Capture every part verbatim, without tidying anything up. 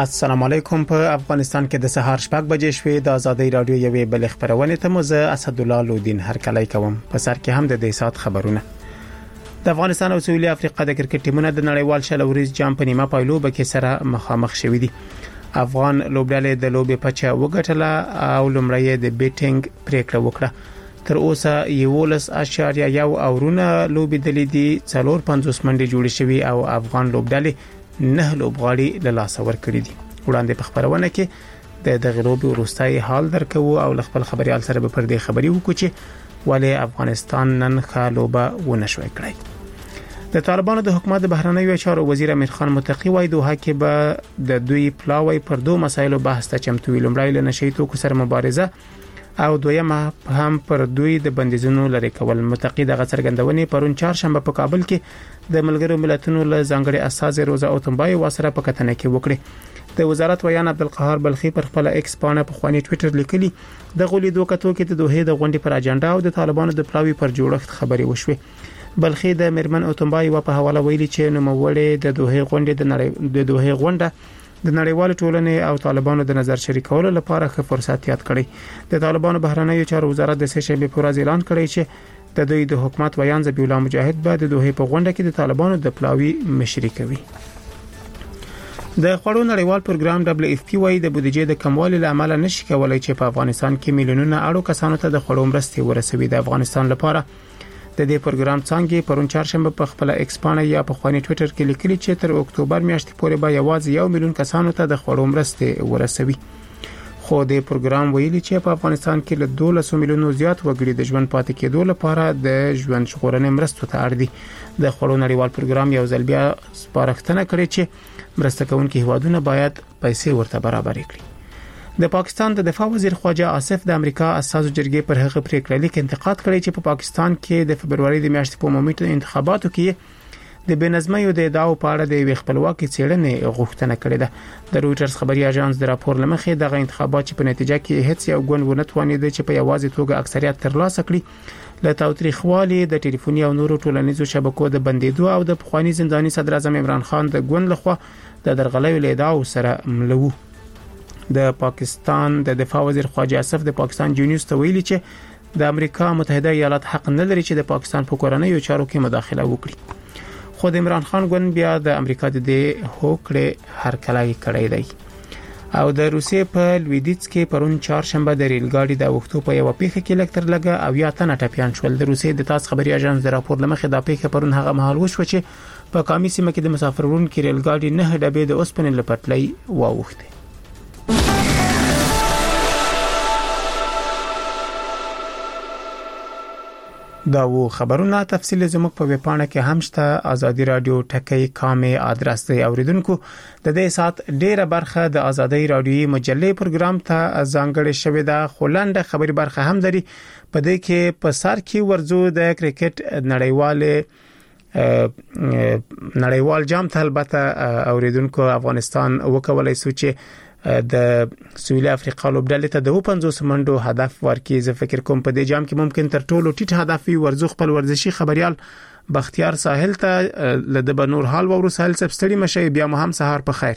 السلام علیکم. په افغانستان کې د سهار شپږ بجې شوې د ازادي رادیو یوې بل خبرونه ته مزه اسد الله لودین هر کله کوم په سر کې هم د دې سات خبرونه. د افغانستان او سویلي افریقا د کرکټ ټیمونو د نړیوال شلوريز جام په نیمه پایلوبه کې سره مخامخ شوې دي. افغان لوبډلې د لوبې پچا وګټله او لمړی د بیټینګ پریکړه وکړه. تر اوسه یولس اشاریه یو اورونه لوبې دلې دي څلور پنځوس منډې جوړې شوې او افغان لوبډلې نه لوبغاړي له لاس ور کړی دي. وړاندې په خبرونه کې د دغه لوبې وروستۍ حال درکو او خپل خبريال سره به پر دې خبري وکړو چې ولې افغانستان نن خالوبه ونشوي کړی. د طالبانو د حکومت د بهرنیو چارو وزیر امیر خان متقی وایي دوه کې به د دوی پلاوی پر دوه مسایلو بحث ته چمتو ویل. لومړی له نشي توکو سره مبارزه او دویمه هم پر دوی د بندیزونو لري کول. متقی د غڅرګندونې پرون چهارشنبه په کابل کې د ملګرو ملتونو له ځانګړي اساس روزه اوتمبای واسره په کتنه کې وکړي. د وزارت ویان عبدالقهار بلخی پر خپل ایکس پاڼه په خواني ټوئیټر لیکلي د غولي دوه کتو کې د دوه د غونډې پر اجنډا او د طالبانو د پلاوی پر جوړښت خبري وشوي. بلخی د مرمن اوتمبای په حواله ویلي چې نو موړې د دوه غونډې د نړۍ د دوه غونډه د نړیوال ټولنې او طالبانو د نظر شریکولو لپاره ښه فرصت یاد کړی. د طالبانو بهرنیو چارو وزارت د سشنبه پر ورځ اعلان کړی چې د دوی د حکومت ویان ذبیح الله مجاهد به د دوه په غونډه کې د طالبانو د پلاوی مشري کوي. د خوړو نړیوال پروګرام دبليو اف پی وايي د بودیجې د کموالي لامل نشي کولای چې په افغانستان کې میلیونونه اړو کسانو ته د خوړو مرستې ورسوي. د افغانستان لپاره د دې پروګرام څنګه پرون چهارشنبه په خپل ایکس پاڼه یا په خواني ټوئیټر کې لیکلي چې تر اکتوبر میاشتې پورې به یوازې یو میلیون کسانو ته د خوړو مرستې ورسوي. خو د پروګرام ویلي چې په افغانستان کې له دولس میلیونو زیات وګړي د ژوند پاتې کېدو لپاره د ژوند ژغورنې مرستو ته اړ دي. د خوړو نړیوال پروګرام یو ځل بیا سپارښتنه کړې چې مرسته کوونکي هیوادونه باید پیسې ورته برابر کړي. د پاکستان د دفاع وزیر خواجه آصف د امریکا اساسو جرګې پر هغه پریکړه لیک انتقاد کړی چې په پا پاکستان کې د فبرवरी د میاشتې په عمومي انتخاباتو کې د بنظمۍ او د ادعاو په اړه د خپلواکي څېړنې غوښتنه کړې ده. د رويټرز خبري اژانس د راپور لمخې دغه انتخابات چې په نتیجه کې هیڅ یو ګوند ونه توانید چې په یوازې توګه اکثریت ترلاسه کړي له تاوتریخوالي د ټلیفوني او نورو ټولنیزو شبکو د بندیدو او د پخوانی زنداني صدر اعظم عمران خان د ګوند لخوا د درغلۍ له ادعاو سره ملو. د پاکستان د دفاع وزیر خواجه آصف د پاکستان جونیوز ته ویلي چې د امریکا متحده ایالات حق نه لري چې د پاکستان په کورنیو چارو کې مداخله وکړي. خو د عمران خان ګوند بیا د امریکا د دې هوکړې هرکلی کړی دی. او د روسیې په لویدیځ کې پرون چهارشنبه د ریل ګاډي د وختو په یو پیښه کې لکتر لګه او یا تنه ټپيان شول. د روسیې د تاس خبري اژانس د راپور لمخې دا پیښه پرون هغه مهال وشو چې په کامي سیمه کې د مسافرونو کې ریل ګاډي نه ډبې د اوسپنې لپټلې واوښته. دا و خبرونه تفصیل زموږ په ویبپاڼه کې هم شته. ازادي رادیو ټکی کامه آدرس دی. اوریدونکو د دې سات ډیره برخه د ازادي رادیوي مجلې پروګرام ته ځانګړې شوې ده. خلنده خبري برخه هم لري. په دې کې په سر کې ورزو د کرکټ نړیوال نړیوال جام ته البته اوریدونکو افغانستان وکولای سو چې د سویلي افریقا لوبډلې ته د پنځوس منډو هدف ورکړي. زه فکر کوم په دې جام کې ممکن تر ټولو ټیټ هدف وي. ورزو خپل ورزشي خبريال بختیار ساحل ته له د بنور حال ورو ساحل سبستړي مشه بیا مهم سهار په خیر.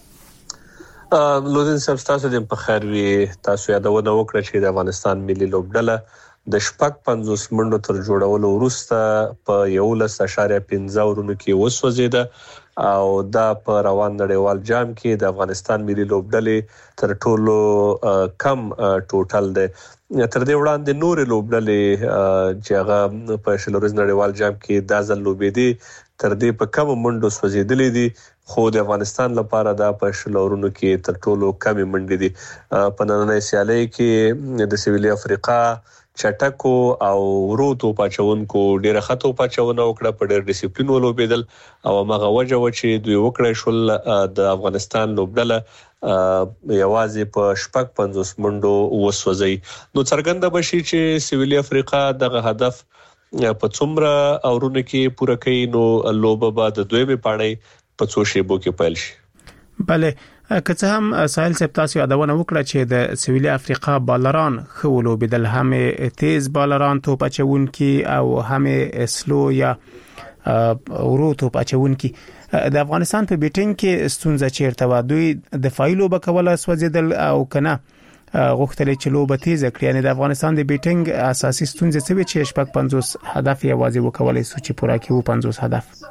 لودین صاحب تاسو دې په خیر وي. تاسو یادونه وکړه چې د افغانستان ملي لوبډله د شپږ پنځوس منډو تر جوړولو وروسته په یولس اشاریه پنځه ورونو کې وسوځیده او دا په روان نړیوال جام کې د افغانستان ملي لوبډلې تر ټولو کم ټوټل ده. تر دې وړاندې نور لوبډلې چې هغه په شلوريز نړیوال جام کې د ځل لوبېدي تر دې په کم منډو سوځېدلې دي. خو د افغانستان لپاره دا په شلورونو کې تر ټولو کم منډې دي. په نننۍ سیالۍ کې د سویلي افریقا چټکو او ورو تو پاچونکو ډیره خطو پاچونه وکړه په ډیر ډیسپلین ولوبېدل او هغه وجه و چې دوی وکړې شول د افغانستان لوبډله یوازې په شپږ پنځوس منډو وسوځي. نو څرګنده بشي چې سویلي افریقا دغه هدف په څومره اورونه کې پوره کوي. نو لوبه بعد دویمه پاڼې په څو شیبو کې پیل شي. بله که څه هم ساحل سپتاسي یادونه وکړه چې د سویلي افریقا بالران خولو بدل هم تیز بالران توپ اچونکي او هم سلو یا ورو توپ اچونکي د افغانستان په بیټینګ کې ستونزه چیرته و دوی دفاعي لوبه کوله سوځیدل او کنه غوښتل چې لوبه تیز کړي یعنی د افغانستان د بیټینګ اساسي ستونزه څه وي چې شپږ پنځوس هدف یې واځي وکولای سو چې پوره کړي پنځوس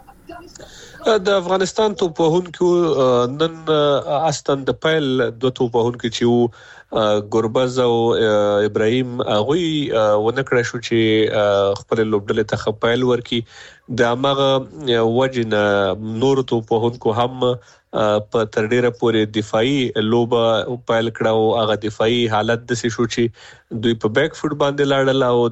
هدف د افغانستان توپوهونکو نن استن د پایل دوه توپوهونکو چې ګوربز او ابراهيم هغه ونکړه شو چې خپل لوبډلې ته خپایل ورکی د هغه وجنه نور توپوهونکو هم په تر ډیره پورې دفاعي لوبه پایل کړه او هغه دفاعي حالت د څه شو چې دوی په بیک فوټ باندې لاړل او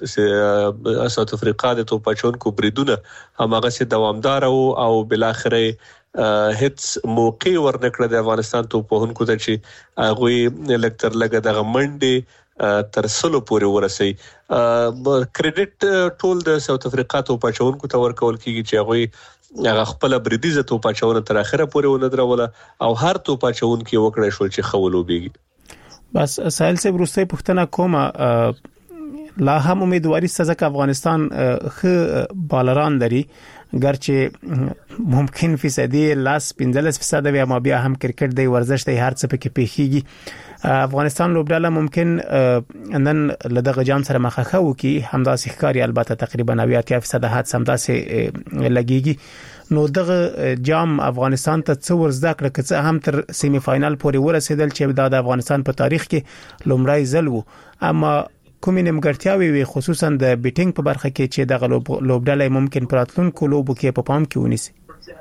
د ساوث افریقا د توپاچونکو بریدونه هم هغه سي دوامدار او بل اخره هیڅ موقع ورنکړه د افغانستان توپوهونکو ته چې هغه لکتر لګه د غمنډي تر سلو پورې ورسي کریډټ ټول د ساوث افریقا توپاچونکو ته ورکول کیږي چې هغه هغه خپل بریدیزه توپاچونه تر اخره پورې وندروله او هر توپاچونکو وکړې شو چې خولو بیږي بس سایل سے ورسته پښتنه کومه لا هم امیدواري ستاسو افغانستان خ بالران لري ګرچې ممکن فیصدي لاس پنځلس فیصد وي ما بیا هم کرکټ دی ورزش دی هر څه پکې پیخیږي افغانستان لوبډاله ممکن نن لدغه جام سره مخه وکي همداسې ښکاری البته تقریبا نوي فیصد حد همداسې لګيږي نو دغه جام افغانستان ته څو ورزده کړ چې هم تر سیمی فائنل پورې ورسېدل چې د افغانستان په تاریخ کې لومړی ځل وو اما کومې نیمګړتیاوي وي خصوصا د بیټینګ په برخه کې چې د لوبډلې ممکن پراتلونکو لوبو کې په پام کې ونیسي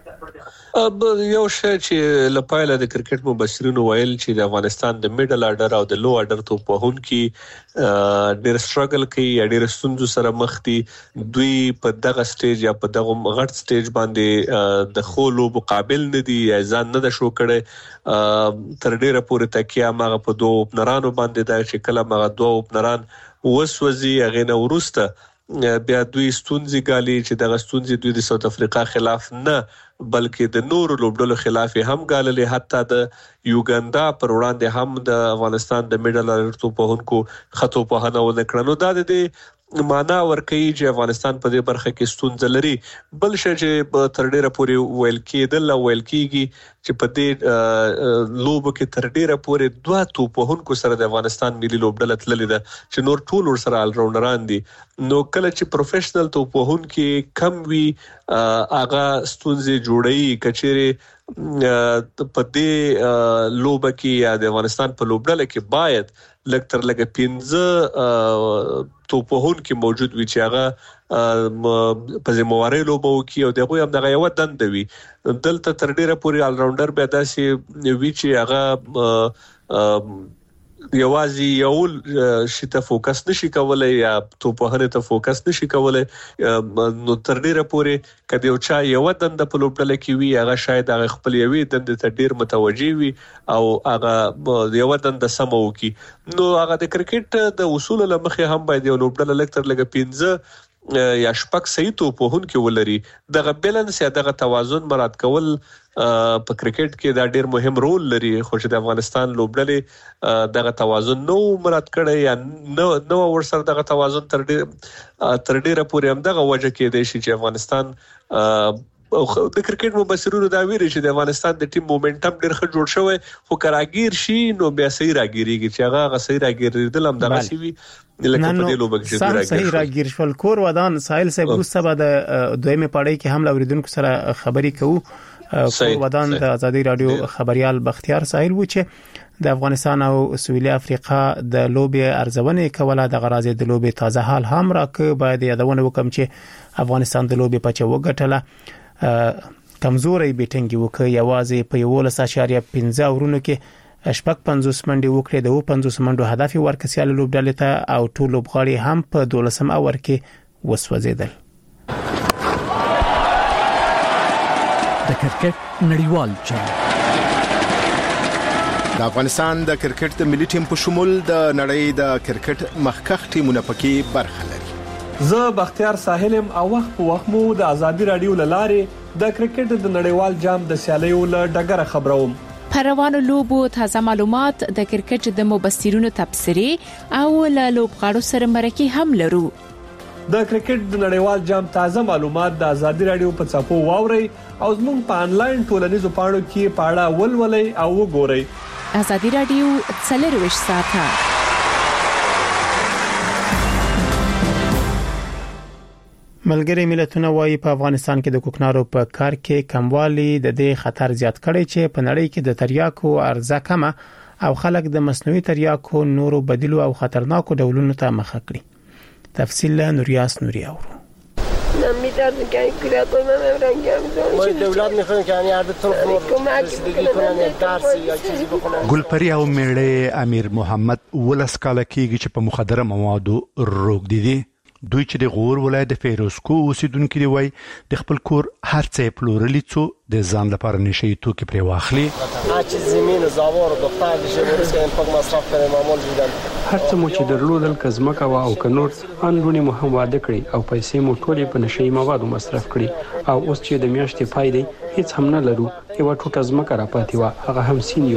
اب یو شی چې لپاره د کرکټ مبصرینو ویل چې د افغانستان د میډل اډر او د لو اډر توپوهونکو ډېر سټرګل کوي ډېر ستونزو سره مخ دي دوی په دغه سټیج یا په دغه غټ سټیج باندې د خولو مقابل نه دي ځان نه د شو کړي تر ډېره پورې تکیه ماغه په دوه اوپنرانو باندې د شکل ماغه دوه اوپنران وسوځي هغه نه ورسته بیا دوی ستونزې غالي چې د ستونزې دوی د ساوث افریقا خلاف نه بلکې د نورو لوبډلو خلاف هم غاللې حتی د یوګاندا پر وړاندې هم د افغانستان د میډل اډر توپوهونکو خطو په هنه ونکړنو د دې معنا ورکوي چې افغانستان په دې برخه کې ستونزه لري بل شي چې تر ډیره پورې ویل کېدل او ویل کېږي چې په دې لوب کې تر ډیره پورې دوه توپوهونکو سره د افغانستان ملي لوبډله تللې ده چې نور ټول ور سره ال راونډران دي نو کله چې پروفیشنل توپوهونکو کم وي اغه ستونزې جوړي کچېره په دې لوب کې یا د افغانستان په لوبډله کې باید لکتر لګه پنځه توپوهونکو موجود وي چې هغه په زمواري لوبو کې او دغه هم دغه یو دند وي دلته تر ډیره پورې ال راونډر به داسې وی چې هغه یوازې یو شته فوکس نشي کولای یا توپوهنه ته فوکس نشي کولای نو تر ډیره پورې کدی او چا یو دند په لوبډله کې وی هغه شاید هغه خپل یوې دند ته ډیر متوجي وي او هغه یو دند سمو کی نو هغه د کرکټ د اصول لمخه هم باید یو لوبډله لکتر لګ پینځه یا شپږ صحیح توپوهونکو ولري دغه بیلانس یا دغه توازن مراد کول په کرکټ کې دا ډیر مهم رول لري خو چې د افغانستان لوبډلې دغه توازن نو مراد کړي یا نو نو ورسره دغه توازن تر ډیر تر ډیره پورې هم دغه وجه کې دی چې افغانستان د کرکټ مبصرونو دا ویري چې د افغانستان د ټیم مومنټم ډیر ښه جوړ شوی خو کراګیر شي نو بیا صحیح راګیریږي چې هغه غ صحیح راګیریدل هم دغه سی وی لکه په دې لوبه کې چې صحیح راګیر شول کور ودان سایل صاحب روسته بعد دویمه پړۍ کې هم لوریدونکو سره خبري کوو کور ودان د ازادي رادیو خبريال بختیار سایل و چې د افغانستان او سویلي افریقا د لوبې ارزونه کوله د غرازي د لوبې تازه حال هم راکه باید یادونه وکم چې افغانستان د لوبې پچ وګټله کمزوري بیټینګ وکي یوازې په یو لس اشاریه پنځه ورونو کې شپږ پنځوس منډي وکړي د پنځوس منډو هدف ورکسیاله لوبډلې ته او ټول لوبغاړي هم په دولسم اور کې وسوځیدل د کرکټ نړیوال جام د افغانستان د کرکټ د ملي ټیم په شمول د نړۍ د کرکټ مخکخ ټیمونه پکې برخه لري زه بختیار ساحلم او وخت په وخت مو د ازادي رادیو لاره د کرکټ د نړیوال جام د سیالیو له ډګره خبروم پروانو لوبو تازه معلومات د کرکټ د مبصرینو تبصرې او له لوبغاړو سره مرکه هم لرو د کرکټ د نړیوال جام تازه معلومات د ازادي رادیو په چاپو واوري او زموږ په انلاین ټولنیزو پاڼو کې پاړه ولولئ او وګورئ. ازادي رادیو څلرویشت ساعته ملګری ملتونه وايي په افغانستان کې د کوکنارو په کار کې کموالی د دې خطر زیات کړي چې په نړۍ کې د تریاکو عرضه کمه او خلک د مصنوعي تریاکو نورو بدیلو او خطرناکو ډولونو ته مخ کړي. تفصیل نوریاس نوری اورو. نمی‌دونم که کلاقای من رنگم زن. ما دولت می‌خوایم که یعنی هر طرف رسیدگی کنن درس یا چیزی بخونن. ګلپری او میړه امیر محمد ولس کال کېږي چې په مخدره موادو روغ دي. دوی چې د غور ولایت د فیروزکو اوسیدونکو دی وای د خپل کور هر څه پلورلی څو د ځان لپاره نشي توکي پرې واخلي. هر چیز زمين زاوار او دختر د شورس کې په مصرف کړي معمول بودن. هر څه مو چې درلودل کزمکه وا او کنور انډونی مو هم واده کړی او پیسې مو ټولې په نشي موادو مصرف کړي او اوس چې د میاشتې پای دی هیڅ هم نه لرو. یو ټوټه ځمکه را پاتې و هغه هم سین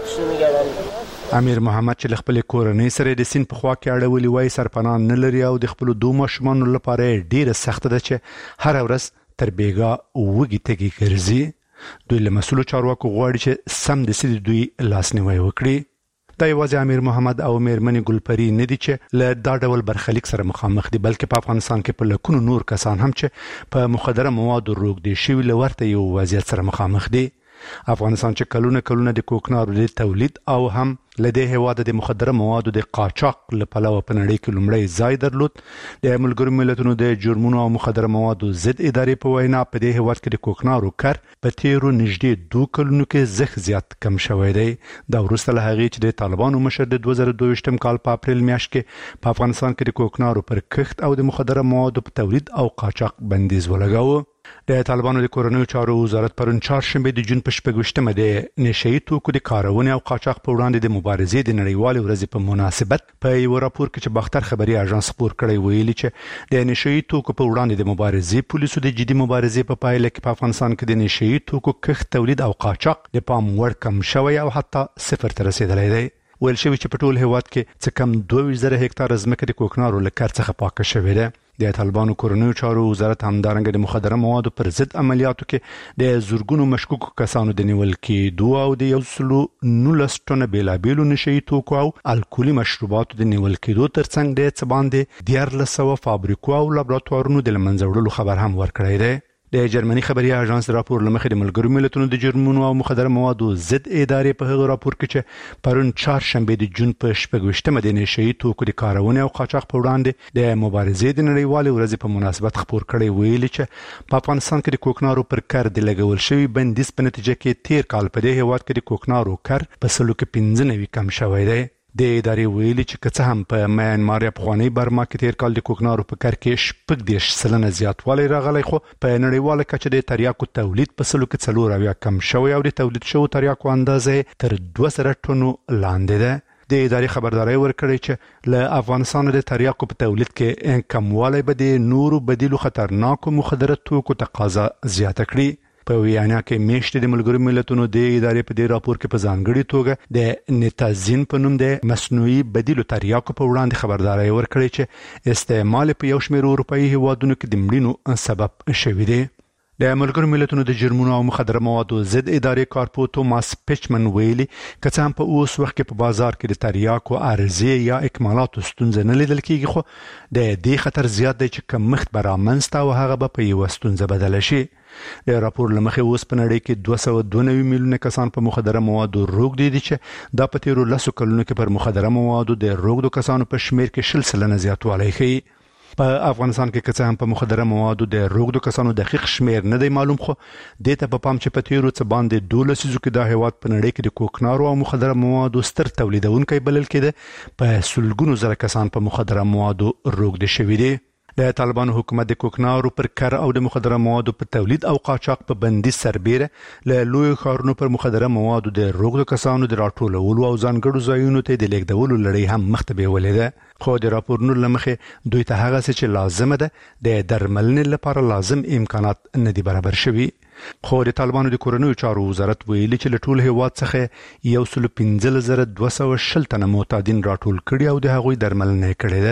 یوړه. امیر محمد چې خپل کورنۍ سره د سین په خوا کې اړولې وای سرپناه نه لري او د خپل دوه ماشومان لپاره ډیره سخت ده چې هر ورځ تر بیګا وګی تګي ګرځي. دوی له مسولو چارواکو غواړي چې سم د سید دوی لاسنیوي وکړي. دا یوازې امیر محمد او میرمنې ګلپری نه دي چې له دا ډول برخلیک سره مخامخ دي بلکې په افغانستان کې په لکونو نور کسان هم چې په مخدره موادو روغ دي شوی لورته یو وضعیت سره مخامخ دي. افغانستان چې کلونه کلونه د کوکنارو د تولید او هم لدې هواده د مخدره موادو د قاچاق لپاره په نړۍ کې لومړی ځای درلود. د ملګرو ملتونو د جرمونو او مخدره موادو ضد ادارې په وینا په دې هواد کې د کوکنارو کار په تیرو نږدې دوه کلونو کې زخ زیات کم شوی دی. دا وروسته له هغې چې د طالبانو مشر د دوه زره دوه ویشتم کال په اپریل میاشت کې په افغانستان کې د کوکنارو پر کښت او د مخدره موادو په تولید او قاچاق بندیز ولګاوه. د طالبانو د کورنیو چارو وزارت پرون چهارشنبه د جون په شپږویشتمه د نشئی توکو د کارونې او قاچاق په وړاندې د مبارزې د نړیوالې ورځې په مناسبت په یو راپور کې چې باختر خبري اژانس خبر کړی ویلي چې د نشئی توکو په وړاندې د مبارزې پولیسو د جدي مبارزې په پایله کې په افغانستان کې د نشئی توکو کښت تولید او قاچاق د پام وړ کم شوی او حتی صفر ته رسیدلی دی. ویل شوی چې په ټول هیواد کې څه کم دوه ویشت زره هکتار ځمکه د کوکنارو له کار څخه پاکه شوې ده. د طالبانو کورنیو چارو وزارت همدارنګه د مخدره موادو پر ضد عملیاتو کې د زورګونو مشکوک کسانو د نیول کېدو او د یو سلو نولس ټنه بیلابیلو نشئی توکو او الکولي مشروباتو د نیول کېدو ترڅنګ د څه باندې دیارلس سوه فابریکو او لابراتوارونو د له منځه وړلو خبر هم ورکړی دی. د جرمني خبري اژانس راپور لمخې د ملګرو ملتونو د جرمونو او مخدره موادو ضد ادارې په هغه راپور کې چې پرون چهارشنبه د جون په شپږویشتمه د نشئی توکو د کارونې او قاچاق په وړاندې د مبارزې د نړیوالې ورځې په مناسبت خبر کړی ویلي چې په افغانستان کې د کوکنارو پر کار د لګول شوی بندیز په نتیجه کې تیر کال په دې هیواد کې د کوکنارو کار په سلو کې پنځه نوي کم شوی دی. د ادارې ویلي چې که څه هم په میانمار یا افغاني برما کې تیر کال د کوکنارو په کار کې شپږ دېرش سلنه زیاتوالی راغلی خو په نړیواله کچه د تریاکو تولید په سلو کې څلور اویا کم شوی او د تولید شوو تریاکو اندازه تر دوه زره ټنو لاندې ده. د ادارې خبرداري ورکړې چې له افغانستان د تریاکو په تولید کې کموالی به د نورو بدیلو خطرناکو مخدره توکو تقاضا زیاته کړي. په ویانا کې میشته د ملګرو ملتونو د ادارې په دې راپور کې په ځانګړي توګه د نتازین په نوم د مصنوعي بدیلو تریاکو په وړاندې خبرداري ورکړې چې استعمال په یو شمېر اروپایي هیوادونو کې د مړینو سبب شوی دی. د ملګرو ملتونو د جرمونو او مخدره موادو ضد ادارې کارپو توماس پیچمن ویلي که څه هم په اوس وخت کې په بازار کې د تریاکو عرضې یا اکمالاتو ستونزه نه لیدل کېږي خو د دې خطر زیات دی چې کمښت به رامنځته او هغه به په یوه ستونزه بدله شي. د راپور لمخې اوس په نړۍ کې دوه سوه دوه نوي میلیونه کسان په مخدره موادو روغ دي چې دا په تیرو لسو کلونو کې پر مخدره موادو د روغدو کسانو په شمیر کې شل سلنه زیاتوالی ښیي. په افغانستان کې که څه هم په مخدره موادو د روغدو کسانو دقیق شمیر نه دی معلوم خو دې ته په پام چې په تیرو څه باندې دوه لسیزو کې دا هیواد په نړۍ کې د کوکنارو او مخدره موادو ستر تولیدونکی بلل کېده. په سلګونو زره کسان په مخدره موادو روغدي شوي دي. د طالبانو حکومت د کوکنارو پر کار او د مخدره موادو په تولید او قاچاق په بندیز سربیره له لوی ښارونو پر مخدره موادو د روغدو کسانو د راټولولو او ځانګړو ځایونو ته د لیږدولو لړۍ هم مخته بیولې ده. خو د راپورونو لمخې دوی ته هغه څه چې لازمه ده د درملنې لپاره لازم امکانات نه دي برابر شوي. خو د طالبانو د کورنیو چارو وزارت ویلي چې له ټول هیواد څخه یو سلو پنځلس زره دوه سوه شل تنه معتادین راټول کړي او د هغوی درملنه کړې ده.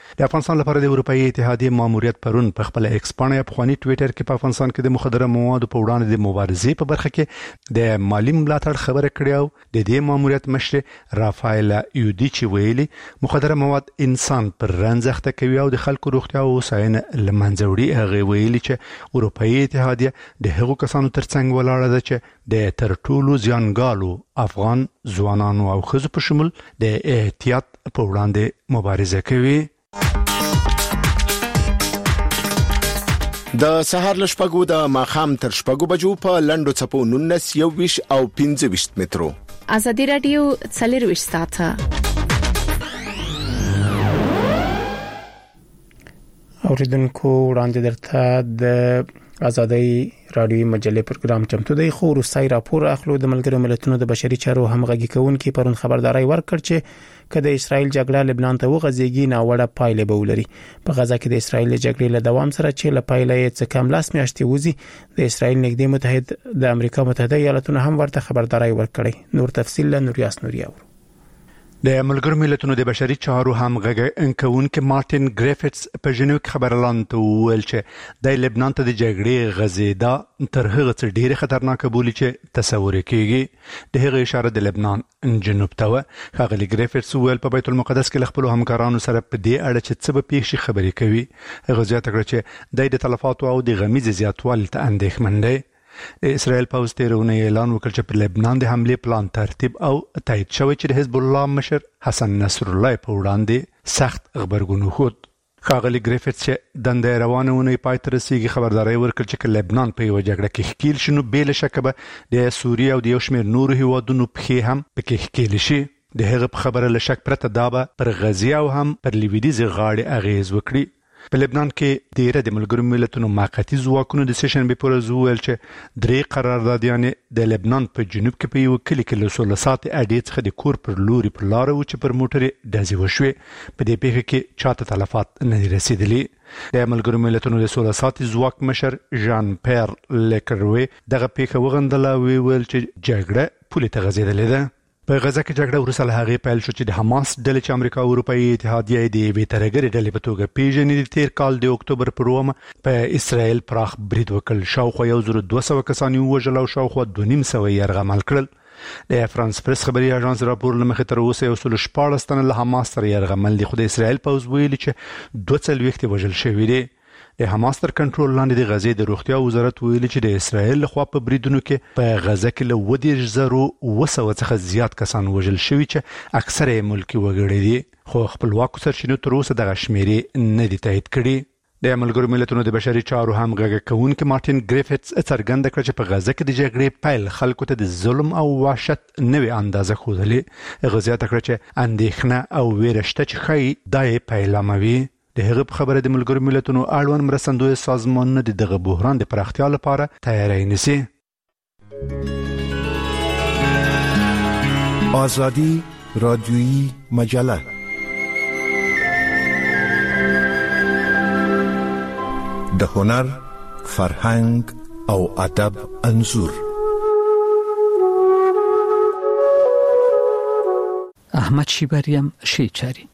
د افغانستان لپاره د اروپאי اتحادیه ماموریت پرون په خپل ایکس باندې افغاني ټوئیټر کې په افغانستان کې د مخدره موادو په وړاندې د مبارزې په برخه کې د مالی ملاتړ خبره کړې او د دې ماموریت مشر رافایل یودیچی ویلي مخدره مواد انسان پر رنځخته کوي او د خلکو روغتیا او هوساینه لمنځه وړي. هغه ویلي چې اروپאי اتحادیه د هغو کسانو ترڅنګ ولاړه ده چې د تر ټولو زیانګالو افغان ځوانانو او ښځو په شمول د احتیاط په وړاندې مبارزه کوي. د سهار لشپګو د ماخام تر شپګو بجو په لندو چپو نونس یو ویش او پنځه ویش مترو. ازادي رادیو څلور ویش ساعته. اوریدونکو وړاندې درته د ازادي رادیو مجلې پروګرام چمتو دی. خو روسي راپور اخلو د ملګرو ملتونو د بشري چارو همغږي کوونکي پرون خبرداري ورکړ چې کله اسرائیل جګړه لبنان ته وغځيږي ناوړه پایلې به ولري. په غزا کې د اسرائیل جګړې له دوام سره چې له پایلې څخه کم لاس میاشتې وځي د اسرائیل نږدې متحد د امریکا متحده ایالاتونو هم ورته خبرداري ورکړي. نور تفصیل له نوریاس نوریا. د ملګرو ملتونو د بشري چارو همغږي کوونکي مارټین ګریفټس په ژنیو کې خبرلاند ته وویل چې د لبنان ته د جګړې غزیدا تر هغه څه ډیره خطرناک بولی چې تصور کیږي. د هغه اشاره د لبنان جنوب ته و. خاغلی ګریفټس ویل په بیت المقدس کې خپل همکارانو سره په دې اړه چې څه به پیښ خبرې کوي. هغه زیاته کړه چې د تلفاتو او د غمیز زیاتوالي ته اندېښمن دی. اسرائیل په واستېرونه اعلان وکړ چې په لبنان د حمله پلان ترتیب او تایید شوی چې د حزب الله مشر حسن نصر الله په وړاندې سخت خبرګون وخت. خاغلی ګریفټس چې د روانونه پای تر رسیدي خبرداري ورکړ چې لبنان په یو جګړه کې ښکیل شنو بیل شکه به د سوریه او د یو شمېر نورو هیوادونو په هم پکې ښکیل شي. د هغه خبره له شک پرته دا به پر غزي او هم پر لیویدیز غاړي اغیز وکړي. په لبنان کې ډیره د ملګرو ملتونو موقتی ځواکونو د سیشن به پر زوول چې درې قراردادیان د لبنان په جنوب کې په یو کلی کې له سولې سات اډې څخه د کور پر لوري پر لار او چې پر موټر دازي وشوي. په دې پیښه کې چاته تلفات نه رسیدلي. د ملګرو ملتونو د سولې سات ځواک مشر ژان پیر لیکروي دغه پیښه وغندله ویل چې جګړه پولی ته غځېدلې ده. په غزا کې جګړه وروسته له هغې پیل شو چې د حماس ډلې چې امریکا او اروپאי اتحادیه د یوې ترهګرې ډلې په توګه پیژني د تیر کال د اکتوبر پر اوومه په اسرائیل پراخ برید وکړ. شاوخوا یو زر دوه سوه کسان ووژل او شاوخوا دوه نیم سوه یې یرغمل کړل. د فرانس پریس خبري اژانس راپور لمخې تر اوسه یو سل شپاړس تنه له حماس سره یرغمل دي. خو د اسرائیل پوځ ویلي چې دوه څلوېښت وژل شوي دي. د حماس تر کنټرول لاندې د غزې د روغتیا وزارت ویلي چې د اسرائیل لخوا په بریدونو کې په غزه کې له اووه دېرش زره اوه سوه څخه زیات کسان وژل شوي چې اکثره یې ملکي وګړي دي. خو خپلواکو سرچینو تر اوسه دغه شمیرې نه دي تایید کړي. د ملګرو ملتونو د بشري چارو همغږي کوونکي مارټین ګریفټس څرګنده کړ چې په غزه کې د جګړې پیل خلکو ته د ظلم او وحشت نوې اندازه ښودلې. هغه زیاته کړ چې اندېښنه او ویره شته چې ښایي دا یې پیلاموي. د هغه په خبره د ملګرو ملتونو اړوند مرستندوی سازمانونه د دغه بحران د پراختیا لپاره تیاری نیسي. آزادی رادیویی مجله د هنر، فرهنګ او ادب انځور. احمد شیبریم شیچاری.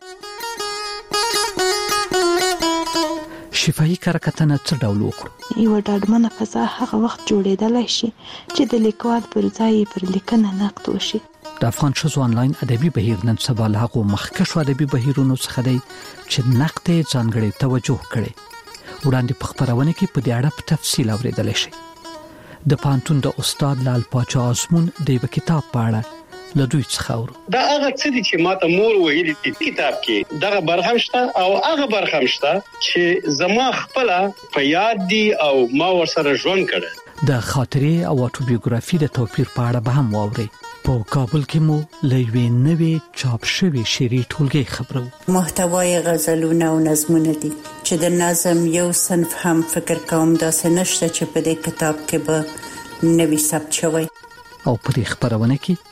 شفاهي کارکتنه څه ډول وکړو؟ یو ډاډمنه فضا هغه وخت جوړېدلای شي چې د لیکوال پر ځای پر لیکنه نقد وشي. د افغان ښځو انلاین ادبي بهیر نن سبا له هغو مخکښو ادبي بهیرونو څخه دی چې نقد یې ځانګړې توجه کړې. وړاندې په خپرونه کې په دې اړه په تفصیل اورېدلی شئ. د پوهنتون د استاد لال پاچا ازمون د یوه کتاب په اړه له دوی څخه اورو. دا هغه څه دي چې ماته مور ویلي دي کتاب کې دغه برخه شته او هغه برخه شته چې زما خپل په یاد دي او ما ورسره ژوند کړی. د خاطرې او اتوبیوګرافي د توپیر په اړه به هم واورئ. په کابل کې مو له یوې نوې چاپ شوې شعري ټولګې خبرو. محتوای غزلونه او نظمونه دي چې د نظم یو صنف هم فکر کوم داسې نشته چې په دې کتاب کې به نوې ثبت شوی. او په دې خبرونه کې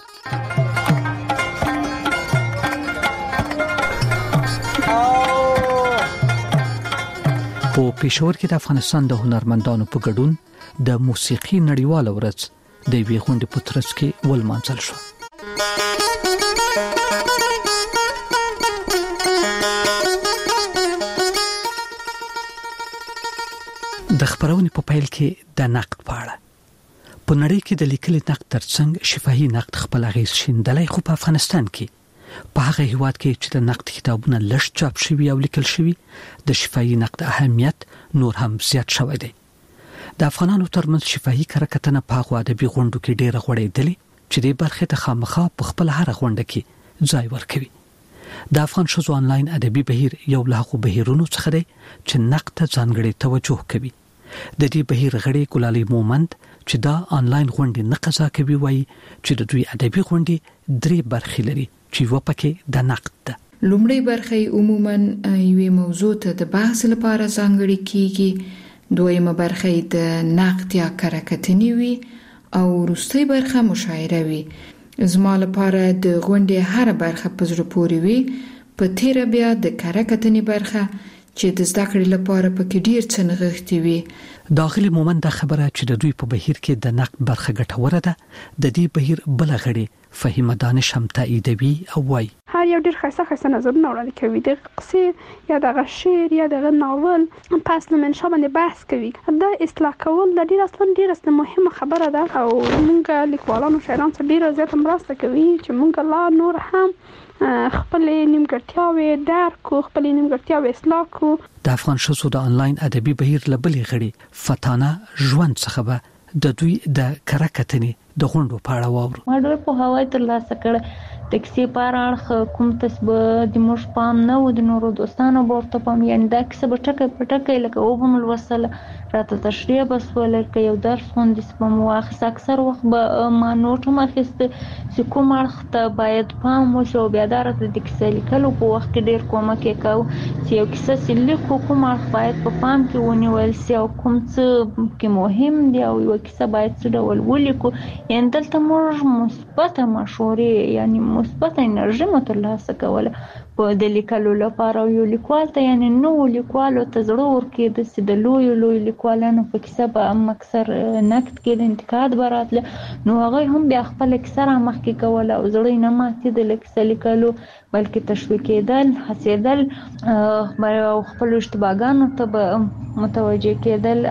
په پېښور کې د افغانستان د هنرمندانو په ګډون د موسیقي نړیواله ورځ د یوې غونډې په ترڅ کې ولمانځل شو. د خبرونې په پیل کې د نقد په اړه په نړۍ کې د لیکلي نقد ترڅنګ شفاهي نقد خپل اغیز شیندلای، خو په افغانستان کې په هغه هیواد کې چې د نقد کتابونه لږ چاپ شوي او لیکل شوي، د شفاهي نقد اهمیت نور هم زیات شوی دی. د افغانانو ترمنځ شفاهي کره کتنه په هغو ادبي غونډو کې ډېره غوړېدلې چې دې برخې ته خامخا په خپل هره غونډه کې ځای ورکوي. د افغان ښځو آنلاین ادبي بهیر یو له هغو بهیرونو څخه دی چې نقد ته ځانګړې توجه کوي. د دې بهیر غړي ګلالي مومند چې دا آنلاین غونډې نه قضا کوي وایي چې د دوی ادبي غونډې درې برخې لري چې یوه پکې د نقد ده. لومړی برخه عموما یوې موضوع ته د بحث لپاره ځانګړې کیږي، دویمه برخه د نقد یا کره کتنې وي او وروستۍ برخه مشاعره وي. زما لپاره د غونډې هر برخه په زړه پورې وي، په تیره بیا د کره کتنې برخه چې د زده کړې لپاره پکې ډیر څه نغښتي وي. داخلي مومند دا خبره چې د دوی په بهیر کې د نقد برخه ګټوره ده، د دې بهیر بل غړي فهیمه دانش هم تاییدوي او وايي هر یو ډیر خاصه خاصه نظرونه وړاندې کوي، د قصې یا د شعر یا د ناول په اصل منشأ باندې بحث کوي. دا اصلاح کول د ډیر اصلا ډیر مهمه خبره ده او موږ لیکوالانو شاعرانو سره ډیر زیات مرسته کوي چې موږ لا نور هم خپل نیمګړتیاوې درک کو، خپل نیمګړتیاوې اصلاح کو. د افغان ښځو د آنلاین ادبي بهیر لبلې غړي فتانه ژوند څخه به د دوی د کره کتنې د غونډو په اړه واورو. ما ډېر پوهاوی ترلاسه کړی د کیسې په اړه، کوم تسبه د موږ پام نه و، د نورو دوستانو به ورته پام، یعنې دا کیسه به ټکی په ټکی لکه وبه مو لوستله، راته تشریح به سوله، که یو درس غوندې به مو واخیست. اکثر وخت به ما نوټ هم اخیسته چې کوم اړخ ته باید پام وشي او بیا دا راته د کیسې لیکلو په وخت کې ډېر کومک یې کوو چې یو کیسه چې لیکو کوم اړخ باید په پام کې ونیول سي او کوم څه کې مهم دی او یوه کیسه باید څه ډول ولیکو. یعنې دلته موږ مثبته مشورې یعنې مثبته انرژي مو ترلاسه کوله په د لیکلو لپاره. یو لیکوال ته یعنې نوو لیکوالو ته زړه ورکېده چې د لویو لویو لیکوالانو په کیسه به هم اکثر نقد کېده، انتقاد به راتله، نو هغوی هم بیا خپله کیسه را مخکې کوله او زړه یې نه ماتېده له کیسه لیکلو، بلکې تشویق کېدل، هڅېدل او خپلو اشتباهګانو ته به متوجه کېدل،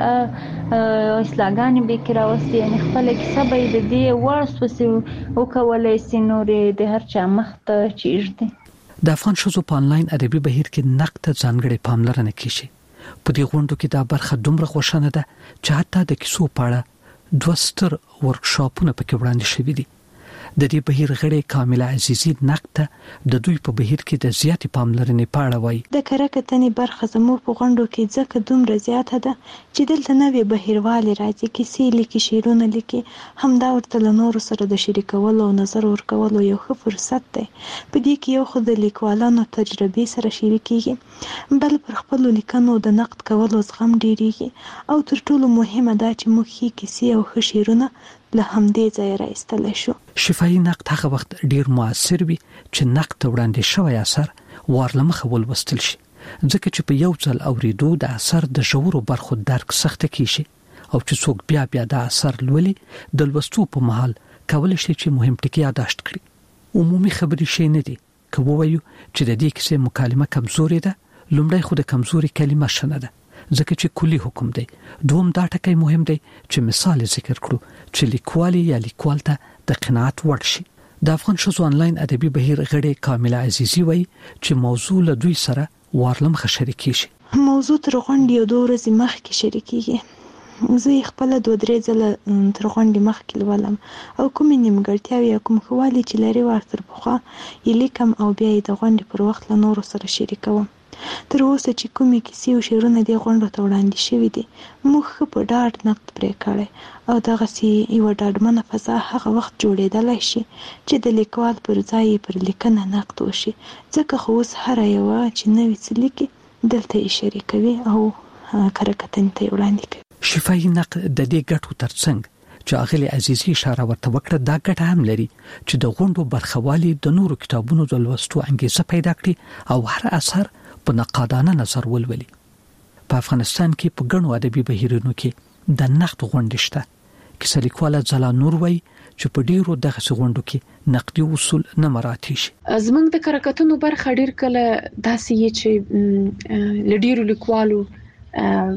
اصلاحګانې به یې کې راوستې، یعنې خپله کیسه به یې د دې وړ سوسې وکولی سي، نور یې د هر چا مخ ته چیږدي. د افغان ښځو په آنلاین ادبي بهیر کې نقد ته ځانګړې پاملرنه کیږي. په دې غونډو کې دا برخه دومره خوشانه ده چې حتی د کیسو په اړه دوه ستر ورکشاپونه پکې وړاندې شوي دي. د دې بهیر غړي کامله عزیزي نقد ته د دوی په بهیر کې د زیاتې پاملرنې په اړه وایي. د کره کتنې برخه زموږ په غونډو کې ځکه دومره زیاته ده چې دلته نوې بهیروالې راځي، کیسې لیکي، شعرونه لیکي، همدا ورته له نورو سره د شریکولو او نظر ورکولو یو ښه فرصت دی. په دې کې یو خو د لیکوالانو تجربې سره شریکېږي، بل پر خپلو لیکنو د نقد کولو زغم ډېرېږي او تر ټولو مهمه دا چې موږ ښې کیسې او ښه شعرونه له همدې ځایه راایستلی شو. شفاهي نقد هغه وخت ډیر موثر وي چې نقد ته وړاندې شوی اثر وارلمخه ولوستل شي، ځکه چې په یو ځل اوریدو د اثر د ژورو برخو درک سخته کیږي او چې څوک بیا بیا د اثر لولي د لوستو په مهال کولی شي چې مهم ټکي یادداشت کړي. عمومي خبرې شي نه دي که ووایو چې د دې کیسې مکالمه کمزورې ده، لومړی خو د کمزوري کلمه شنه ده ځکه چې کلی حکم دی. دوم دا ټکی مهم دی چې مثال ذکر کړو چې لیکوالي یا لیکوال ته د قناعت وړ شي. د افغان ښځو آنلاین ادبي بهیر غړي کامله عزیزي وایي چې موضوع له دوی سره وارلمخه شریکي شي. موضوع تر غونډې یو دوه ورځې مخکې شریکېږي، زه یې خپله دوه درې ځله تر غونډې مخکې لولم او کومې نیمګړتیاوې یا کوم ښه والي چې لري ورتر پخوا یې لیکم او بیا یې د غونډې پر وخت له نورو سره شریکوم. تر اوسه چې کومې کیسې او شعرونه دې غونډو ته وړاندې شوي دي، موږ ښه په ډاډ نقد پرې کړی او دغسې یوه ډاډمنه فضا هغه وخت جوړېدلی شي چې د لیکوال پر ځای یې پر لیکنه نقد وشي، ځکه خو اوس هره یوه چې نوي څه لیکي دلته یې شریکوي او کره کتنې ته یې وړاندې کوي. شفاهي نقد د دې ګټو ترڅنګ چې اغلې عزیزي اشاره ورته وکړه، دا ګټه هم لري چې د غونډو برخوالي د نورو کتابونو د لوستو انګیزه پیدا کړي او هر اثر په نقادانه نظر ولولي. په افغانستان کې په ګڼو ادبي بهیرونو کې د نقد غونډې شته. کیسه لیکواله ځلا نور وایي چې په ډیرو دغسې غونډو کې نقدي اصول نه مراعات شي. زموږ د کره کتنو برخه ډیر کله داسې یې چې له ډیرو لیکوالو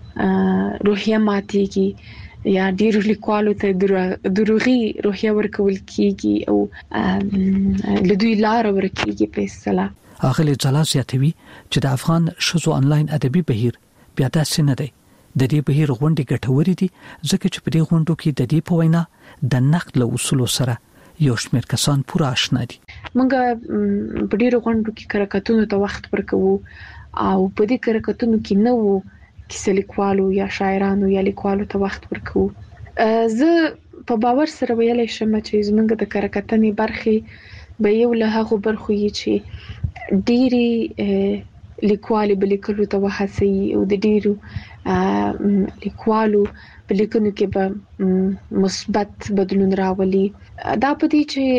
روحیه ماتيږي یا ډیر لیکوالو ته دروغي روحیه ورکول کیږي او لدوی لار ورکیږي په اصطلاح. اغلی جلا زیاتوي چې د افغان شذو انلاین ادبي بهیر بیا داسې نه دی. د دې بهیر غونډې ګټورې دي ځکه چې په دې غونډو کې د دې په وینا د نقد له اصولو سره یو شمېر کسان پوره آشنا دي. موږ په ډیرو غونډو کې کرکټونو ته وخت ورکوو او په دې کرکټونو کې نو کیسه لیکوالو یا شاعرانو یا لیکوالو ته وخت ورکوو. زه په باور سره ویلای شم چې زمونږ د کرکټنې برخې به یو له هغه برخو یې چې ډيري لیکوالي بلیکلو ته وحسي او د ډیرو لیکوالو بلیکونو کې به مثبت بدلون راولي. دا په دې چې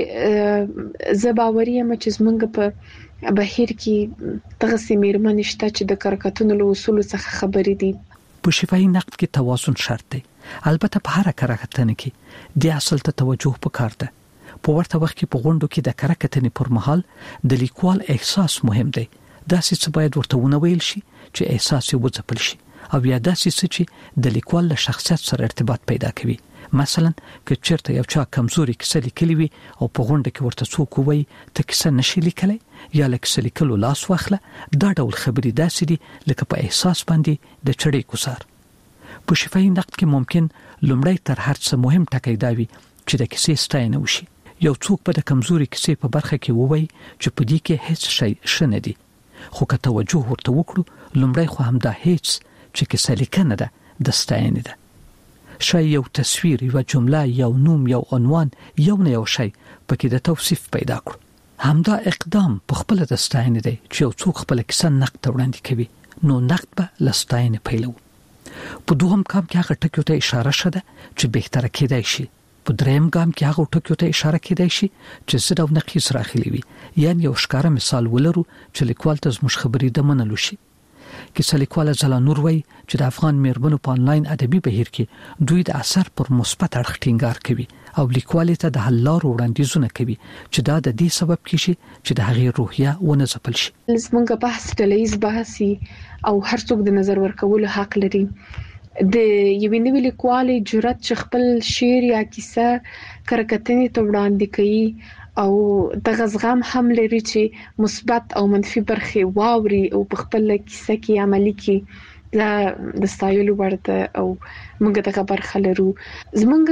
زباوري هم چې زمونږ په بهیر کې دغه سیمېرمن شته چې د کرکټونو له اصول څخه خبرې دي. په شفاهي نقد کې توازن شرط دی. البته په هر کرکټنه کې د اصل ته توجه وکړ ده. په ورته وخت کې په غونډو کې د کرکټنې پر مهال د لیکوال احساس مهم دی. دا څه باید ورته ونویل شي چې احساس یې وځپل شي او یا دا څه چې د لیکوال له شخصیت سره ارتباط پیدا کوي. مثلا که چیرته یو چا کمزوري کیسه لیکلې وي او په غونډه کې ورته څوک وایي ته کیسه نشي لیکلای یا لکه لیکلو لاس واخله، دا ډول خبرې داسې دي لکه په احساس باندې د چړې کوسار. په شفاهي نقد کې ممکن لومړی تر هر څه مهم ټکی دا وي چې د کیسې ستاینه وشي. یو څوک په د کمزوري کیسې په برخه کې وایي چې په دې کې هیڅ شی شنه دي، خو که توجه ورته وکړو لومړی خو هم دا هیڅ چې کیسه لیکنه ده د ستاینې ده. شای یو تصویر، یو جمله، یو نوم، یو عنوان، یو نه یو شی پکې د توصیف پیدا کړو. همدا اقدام په خپل د ستاینې دی چې یو څوک خپل کیسه نقد ته وړاندې کوي، نو نقد به له ستاینې پیلو. په دوهم ګام کې هغه ټکیو ته اشاره شده چې بهتره کېدای شي. په دریم ګام کې هغه ټکیو ته اشاره کېدای شي چې زړه او نقیص راخلي وي. یعنی یو ښکاره مثال ولرو چې لیکوال ته زموږ خبرې د منلو شي. کیسه لیکوال زلانور وای چې د افغان میرمنو په انلاین ادبي بهیر کې دوی د اثر پر مثبت اړخ ټینګار کوي او لیکوال ته د حل لارو وړاندیزونه کوي چې دا د دې سبب کیږي چې د هغې روحیه ونه ځپل شي. زمونږ بحث ډلهیز بحثي او هر څوک د نظر ورکولو حق لري. د یوې نوې لیکوالې جرأت چې خپل شعر یا کیسه کرکټنې ته وړاندې کوي او د غزغام هم لري چې مثبت او منفي برخې واوري او په خپل کیسه کې عملي کړي. دا د ستایلو ورته او موږ دغه برخه لرو. زمونږ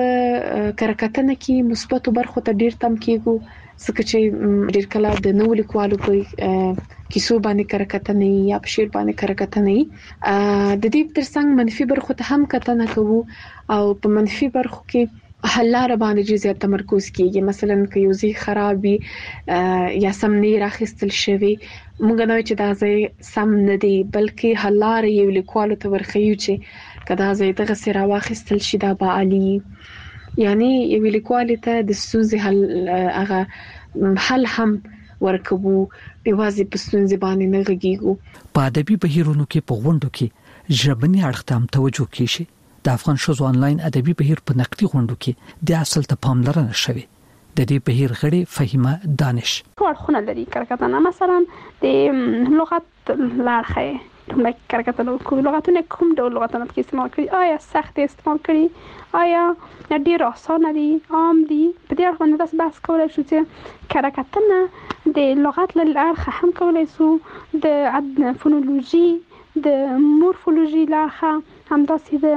کرکټنه کې مثبت برخو ته ډیر تم کېږو ځکه چې ډیر کله د نو لیکوالو په کیسو باندې کرکټنه یا په شعر باندې کرکټنه د دې ترڅنګ منفي برخو ته هم کتنه کوو او په منفي برخو کې حلار باندې زیات تمرکز کیږي. مثلا که یو ځای خرابي یا سم نه راخستل شوی موږ نه چې دا ځای سم نه دی بلکې حلار یو لیکوالو ته ورخیو چې کدا ځای دغه سره واخستل شي دا به عالی. یعنی یو لیکوال ته د سوزي حل هغه حل هم ورکوو بيوازي په ستونزې باندې نه غږیږو. په ادبي بهیرونو کې په غونډو کې ژبني اړخ ته هم توجه کیږي. د افغان شذو انلاین ادبي بهیر په نقدي غونډو کې د اصل ته پاملرنه شوه. د دې بهیر غړي فهیمه دانش ورخونه لري کرکټنه مثلا د لغت لارخه کوم کرکټنه کوم لغتونه کوم ډول لغتونه کې استعمال کړي، آیا سخت استعمال کړي، آیا ډیر آسان دي، عام دي. په دې اړه باندې بحث کولای شو چې کرکټنه د لغت لارخه هم کولای شو د فونولوژي د مورفولوژي لارخه همداسې د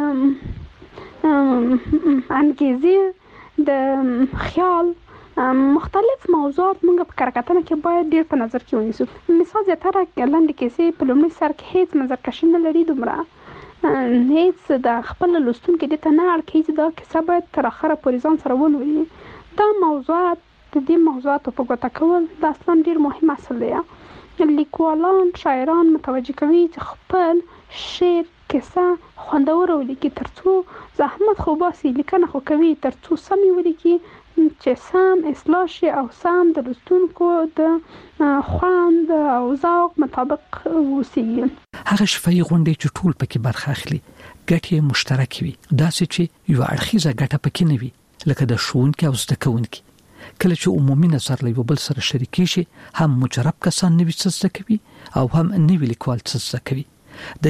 انګیزه د خیال مختلف موضوعات موږ په کرکټنه کې باید ډیر په نظر کې ونیسو. مثال زیاتره لاندې کیسې په لومړي سر کې هیڅ منظرکشي نه لري، دومره هیڅ د خپل لوستونکو د ته نه اړ کیږي دا کیسه باید تر اخره پورې ځان سره ولولي. دا موضوعات د دې موضوعاتو په ګوته کول د اصلا ډیر مهم اصل دی. لیکوالان شاعران متوجه کوي چې خپل شعر کیسه خوندور ولیکي ترڅو زحمت خو باسي، لیکنه خو کوي ترڅو سمې ولیکي چې سم اصلاح شي او سم د لوستونکو د خوند او ذوق مطابق وسی. هغه شفاهي غونډې چې ټول پکې برخه اخلي ګټې مشترک وي، داسې چې یو اړخیزه ګټه پکې نه وي لکه د ښوونکي او زده کوونکي. کله چې عمومي نظر له بل سره شریکي شي هم مجرب کسان نوي څه زده کوي او هم نوي لیکوال څه زده کوي. د